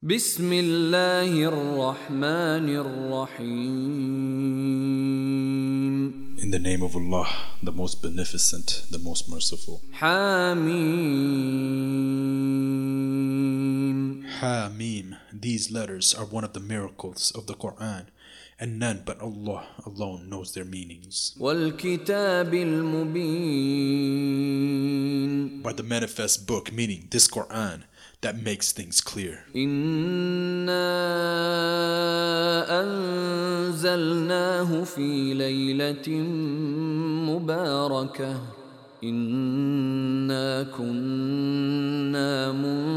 بسم الله الرحمن الرحيم. In the name of Allah, the most beneficent, the most merciful. حميم. Hamim. These letters are one of the miracles of the Quran, and none but Allah alone knows their meanings. والكتاب المبين. By the manifest book, meaning this Quran, that makes things clear. إنا أنزلناه في ليلة مباركة إنا كنا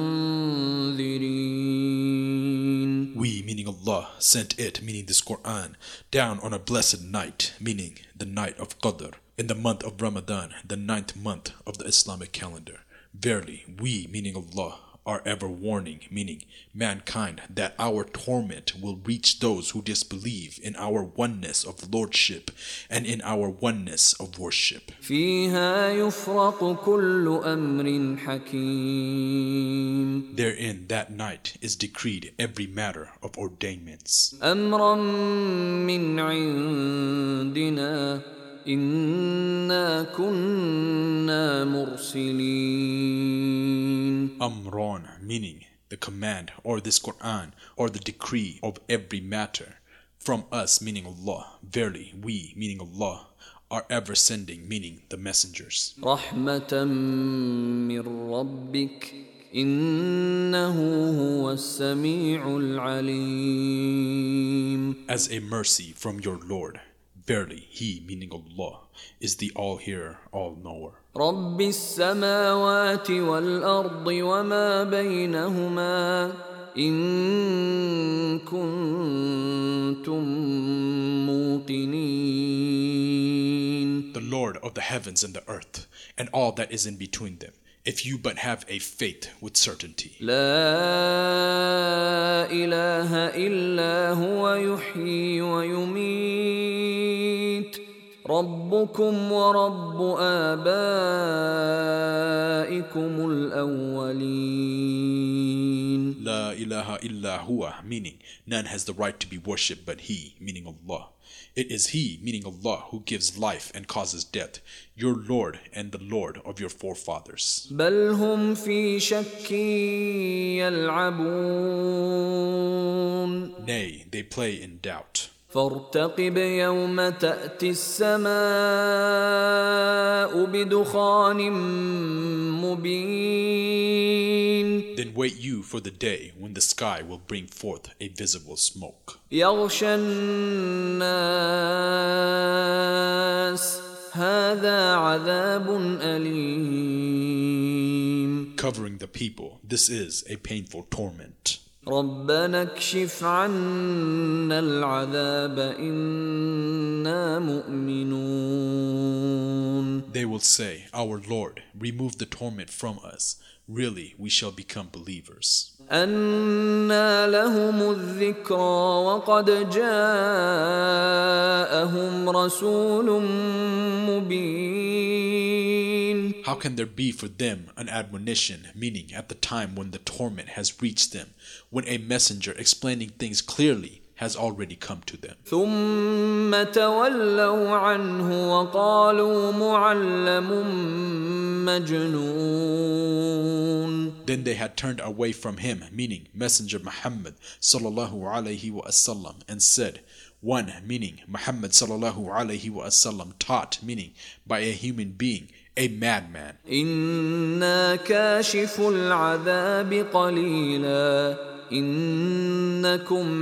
منذرين. We, meaning Allah, sent it, meaning this Quran, down on a blessed night, meaning the night of Qadr, in the month of Ramadan, the 9th month of the Islamic calendar. Verily, we, meaning Allah, are ever warning, meaning mankind, that our torment will reach those who disbelieve in our oneness of lordship and in our oneness of worship. فيها يفرق كل أمر حكيم. Therein that night is decreed every matter of ordainments. أمرا من عندنا إنا كنا مرسلين. Amran, meaning the command or this Quran or the decree of every matter. From us, meaning Allah. Verily, we, meaning Allah, are ever sending, meaning the messengers. رحمة من ربك إنه هو السميع العليم. As a mercy from your Lord. Verily, He, meaning Allah, is the all-hearer, all-knower. رب السماوات والأرض وما بينهما إن كنتم موقنين. The Lord of the heavens and the earth, and all that is in between them, if you but have a faith with certainty. لا إله إلا هو يحيي ويميت ربكم ورب آبائكم الأولين. La ilaha illa huwa, meaning none has the right to be worshipped but He, meaning Allah. It is He, meaning Allah, who gives life and causes death, your Lord and the Lord of your forefathers. بل هم في شك يلعبون. Nay, they play in doubt. فارتقب يوم تأتي السماء بدخان مبين. Then wait you for the day when the sky will bring forth a visible smoke. يغشى الناس هذا عذاب أليم. Covering the people, this is a painful torment. ربنا اكشف عنا العذاب إنا مؤمنون. They will say, Our Lord, remove the torment from us. Really, we shall become believers. أنى لهم الذكرى وقد جاءهم رسول مبين. How can there be for them an admonition, meaning at the time when the torment has reached them, when a messenger explaining things clearly has already come to them? ثم تولوا عنه وقالوا معلم مجنون. Then they had turned away from him, meaning Messenger Muhammad sallallahu alaihi wasallam, and said, one, meaning Muhammad sallallahu alaihi wasallam, taught, meaning by a human being, a madman. إنا كاشف العذاب قليلا إنكم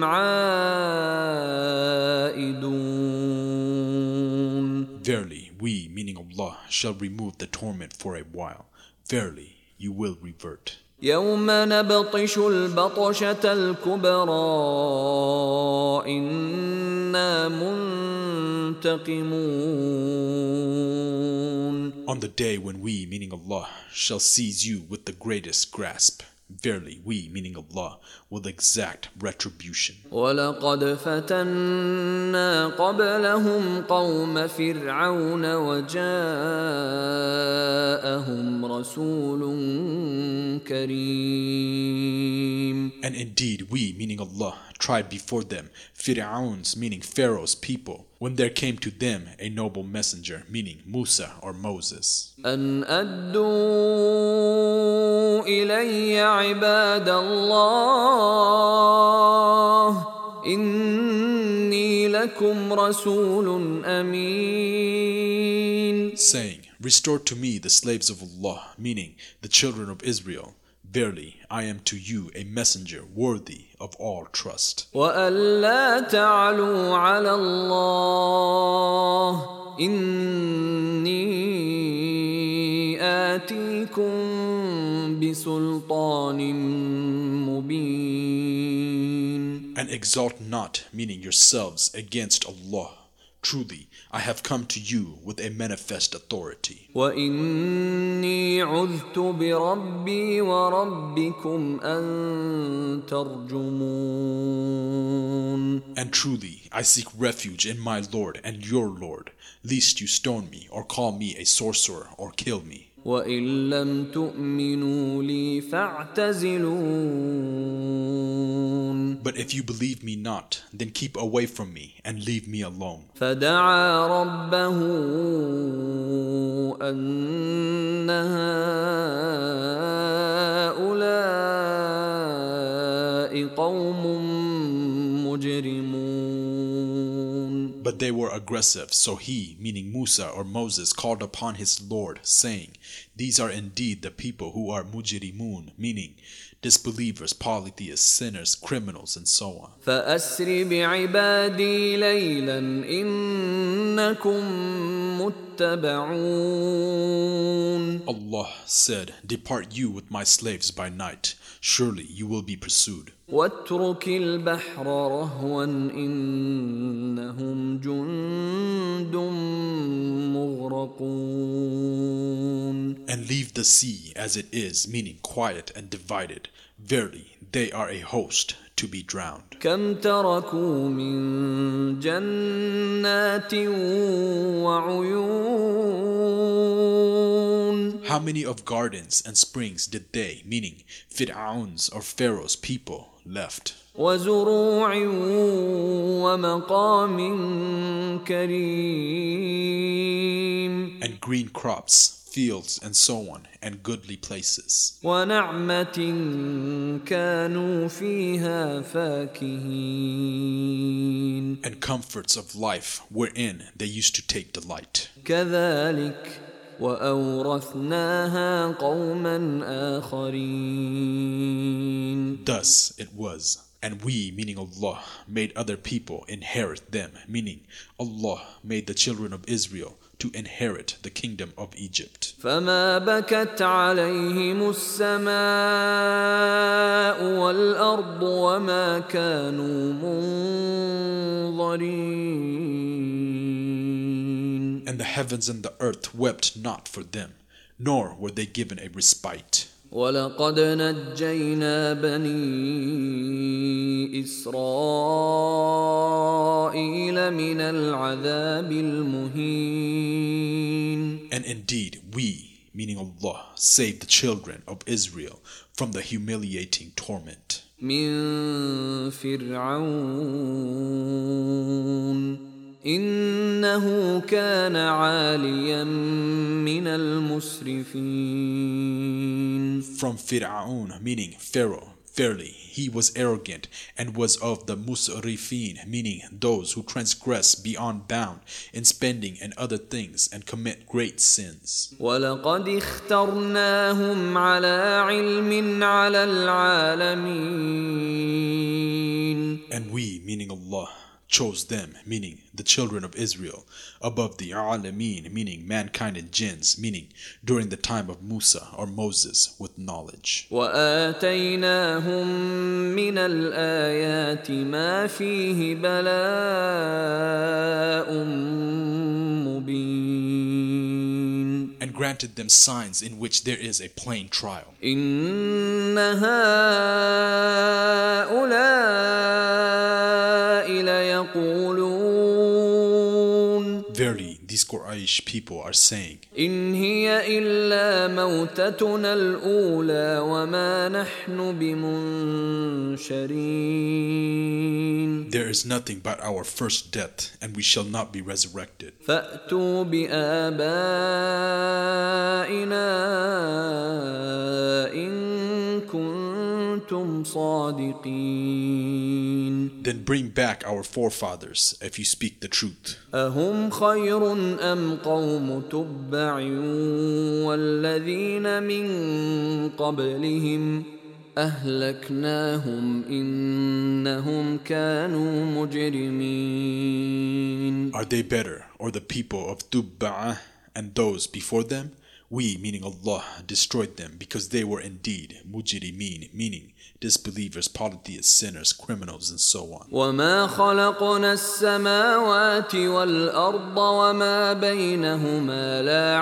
عائدون. Verily, we, meaning Allah, shall remove the torment for a while. Verily, you will revert. يوم نبطش البطشة الكبرى إنا منتقمون. On the day when we, meaning Allah, shall seize you with the greatest grasp. Verily, we, meaning Allah, will exact retribution. ولقد فتنا قبلهم قوم فرعون وجاءهم رسول كريم. And indeed, we, meaning Allah, tried before them Fir'aun's, meaning Pharaoh's people, when there came to them a noble messenger, meaning Musa or Moses. أن أدوا إلي عباد الله إني لكم رسول أمين. Saying, restore to me the slaves of Allah, meaning the children of Israel. Verily, I am to you a messenger worthy of all trust. وألا تعلوا على الله إني آتيكم بسلطان مبين. And exalt not, meaning yourselves, against Allah. Truly, I have come to you with a manifest authority. وإني عذت بربي وربكم أن ترجمون. And truly, I seek refuge in my Lord and your Lord, lest you stone me or call me a sorcerer or kill me. وإن لم تؤمنوا لي فاعتزلون. But if you believe me not, then keep away from me and leave me alone. فدعا ربه أن هؤلاء قوم مجرمون. But they were aggressive, so he, meaning Musa or Moses, called upon his Lord, saying, these are indeed the people who are mujrimun, meaning disbelievers, polytheists, sinners, criminals, and so on. فأسر بعبادي ليلا إنكم متبعون. Allah said, depart you with my slaves by night, surely you will be pursued. واترك البحر رهوا إنهم جند مغرقون. And leave the sea as it is, meaning quiet and divided. Verily, they are a host to be drowned. كم تركوا من جنات وعيون. How many of gardens and springs did they, meaning Fir'aun's or Pharaoh's people, left? وزروع ومقام كريم. And green crops, fields, and so on, and goodly places. ونعمة كانوا فيها فاكهين. And comforts of life wherein they used to take delight. كذلك وأورثناها قوما آخرين. Thus it was. And we, meaning Allah, made other people inherit them, meaning Allah made the children of Israel to inherit the kingdom of Egypt. فما بكت عليهم السماء والأرض وما كانوا منظرين. And the heavens and the earth wept not for them, nor were they given a respite. ولقد نجينا بني إسرائيل من العذاب المهين. And indeed, we, meaning Allah, saved the children of Israel from the humiliating torment. من فرعون إنه كان عاليا من المسرفين. From Fir'aun, meaning Pharaoh, verily he was arrogant and was of the musrifin, meaning those who transgress beyond bound in spending and other things and commit great sins. ولقد اخترناهم على علم على العالمين. And we, meaning Allah, chose them, meaning the children of Israel, above the Alameen, meaning mankind and jinns, meaning during the time of Musa or Moses, with knowledge. وآتيناهم من الآيات ما فيه بلاء مبين. And granted them signs in which there is a plain trial. إن هؤلاء ليقولون Verily, these Quraysh people are saying, إن هي إلا موتتنا الأولى وما نحن بمنشرين. there is nothing but our first death, and we shall not be resurrected. فأتوا بآبائنا إن كنتم صادقين. Then bring back our forefathers if you speak the truth. أهم خير أم قوم تبع والذين من قبلهم أهلكناهم إنهم كانوا مجرمين. Are they better, or the people of Dubba'ah and those before them? We, meaning Allah, destroyed them because they were indeed mujrimeen, meaning disbelievers, polytheists, sinners, criminals, and so on. وما خلقنا السماوات والأرض وما بينهما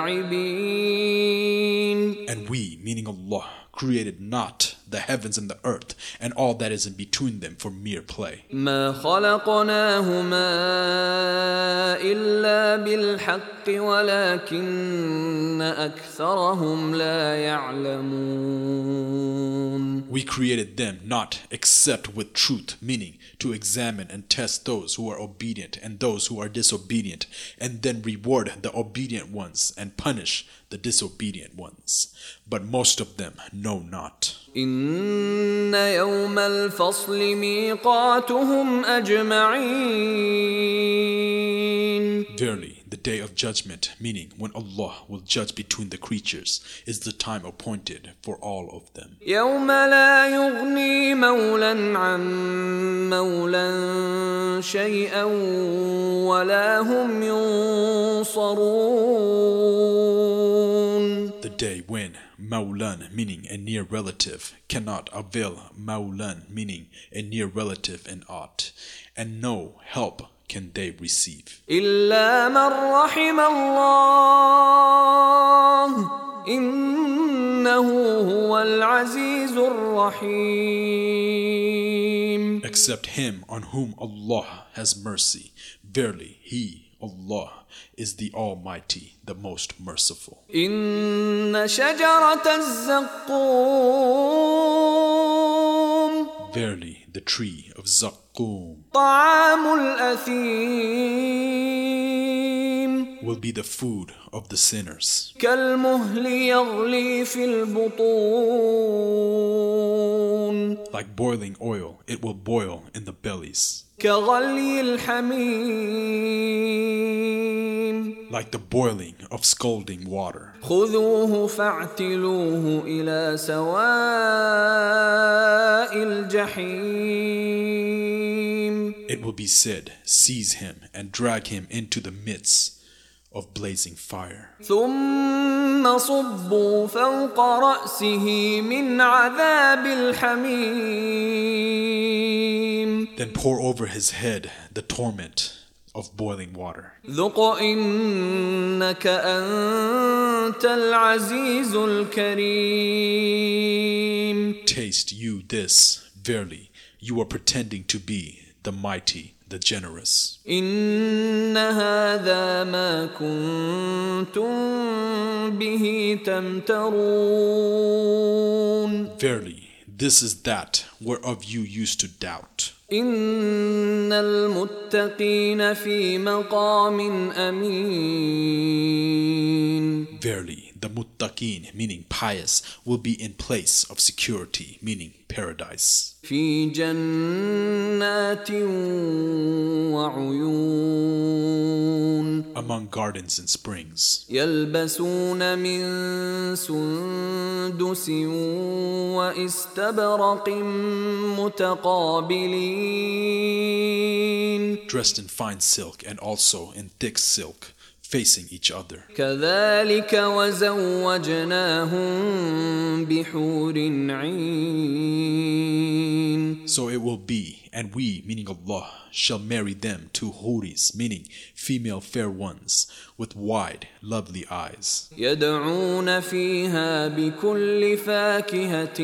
لاعبين. And we, meaning Allah, created not the heavens and the earth and all that is in between them for mere play. ما خلقناهما إلا بالحق ولكن أكثرهم لا يعلمون. We created them not except with truth, meaning to examine and test those who are obedient and those who are disobedient, and then reward the obedient ones and punish the disobedient ones. But most of them know not. إن يوم الفصل ميقاتهم أجمعين. Verily, the day of judgment, meaning when Allah will judge between the creatures, is the time appointed for all of them. يوم لا يغني مولا عن مولا شيئا ولا هم ينصرون. The day when Mawlan, meaning a near relative, cannot avail Mawlan, meaning a near relative in aught, and no help can they receive. إلا من رحم الله إنه هو العزيز الرحيم. Except him on whom Allah has mercy. Verily, he, Allah, is the Almighty, the most merciful. إن شجرة الزقوم Verily, the tree of Zaqqum طعام الأثيم will be the food of the sinners. كالمهل يغلي في البطون Like boiling oil, it will boil in the bellies. كغلي الحميم Like the boiling of scalding water. خذوه فاعتلوه إلى سواء الجحيم. It will be said, seize him and drag him into the midst of blazing fire. ثم صبوا فوق رأسه من عذاب الحميم. Then pour over his head the torment of boiling water. ذق إنك أنت العزيز الكريم. Taste you this, verily, you are pretending to be the mighty, the generous. إن هذا ما كنتم به تمترون. Verily, this is that whereof you used to doubt. إن المتقين في مقام أمين. Verily, the muttaqin, meaning pious, will be in place of security, meaning paradise. في جنات وعيون. Among gardens and springs. يلبسون من سندس واستبرق متقابلين. Dressed in fine silk and also in thick silk, facing each other. كذلك وزوجناهم بحور عين. So it will be, and we, meaning Allah, shall marry them to huris, meaning female fair ones, with wide, lovely eyes. يدعون فيها بكل فاكهة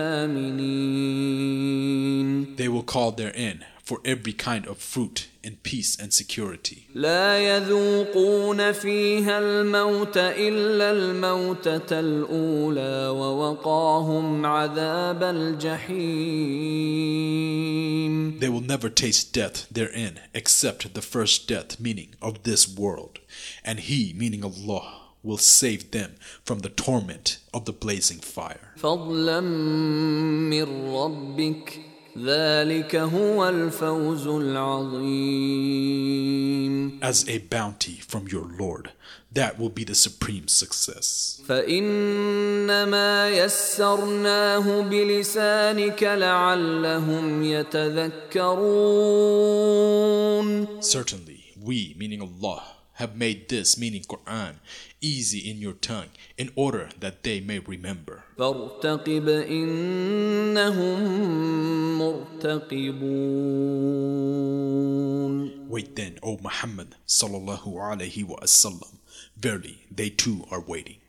آمنين. They will call therein for every kind of fruit in peace and security. لا يذوقون فيها الموت إلا الموتة الأولى ووقاهم عذاب الجحيم. They will never taste death therein except the first death, meaning of this world. And He, meaning Allah, will save them from the torment of the blazing fire. فضلا من ربك ذلك هو الفوز العظيم. As a bounty from your Lord, that will be the supreme success. فإنما يسرناه بلسانك لعلهم يتذكرون. Certainly, we, meaning Allah, have made this, meaning Quran, easy in your tongue in order that they may remember. فارتقب إنهم مرتقبون. Wait then, O Muhammad sallallahu alaihi wasallam. Verily, they too are waiting.